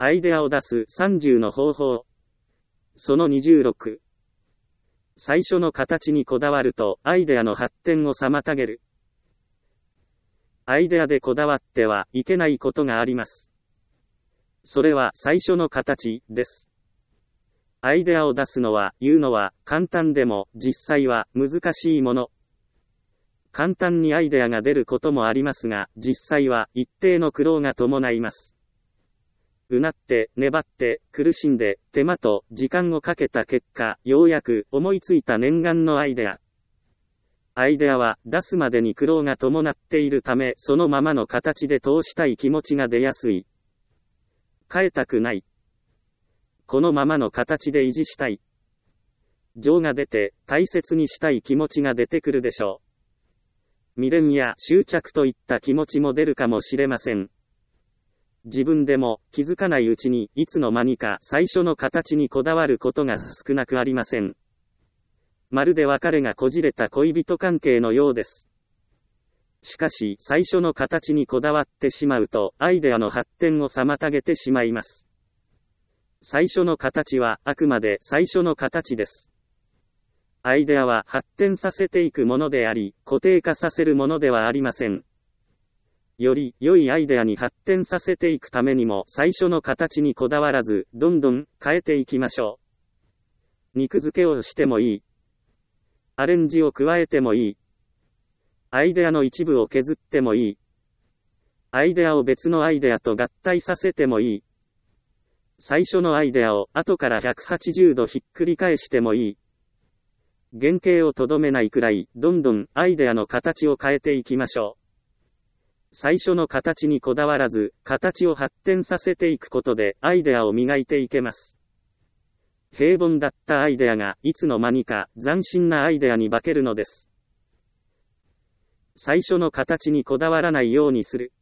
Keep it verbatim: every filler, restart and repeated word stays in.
アイデアを出すさんじゅうの方法。そのにじゅうろく。最初の形にこだわるとアイデアの発展を妨げる。アイデアでこだわってはいけないことがあります。それは最初の形です。アイデアを出すのは、言うのは簡単でも実際は難しいもの。簡単にアイデアが出ることもありますが、実際は一定の苦労が伴います。うなって、粘って、苦しんで、手間と時間をかけた結果、ようやく思いついた念願のアイデア。アイデアは出すまでに苦労が伴っているため、そのままの形で通したい気持ちが出やすい。変えたくない。このままの形で維持したい。情が出て、大切にしたい気持ちが出てくるでしょう。未練や執着といった気持ちも出るかもしれません。自分でも気づかないうちにいつの間にか最初の形にこだわることが少なくありません。まるで別れがこじれた恋人関係のようです。しかし最初の形にこだわってしまうとアイデアの発展を妨げてしまいます。最初の形はあくまで最初の形です。アイデアは発展させていくものであり、固定化させるものではありません。より良いアイデアに発展させていくためにも最初の形にこだわらず、どんどん変えていきましょう。肉付けをしてもいい。アレンジを加えてもいい。アイデアの一部を削ってもいい。アイデアを別のアイデアと合体させてもいい。最初のアイデアを後からひゃくはちじゅうどひっくり返してもいい。原型をとどめないくらい、どんどんアイデアの形を変えていきましょう。最初の形にこだわらず、形を発展させていくことでアイデアを磨いていけます。平凡だったアイデアがいつの間にか斬新なアイデアに化けるのです。最初の形にこだわらないようにする。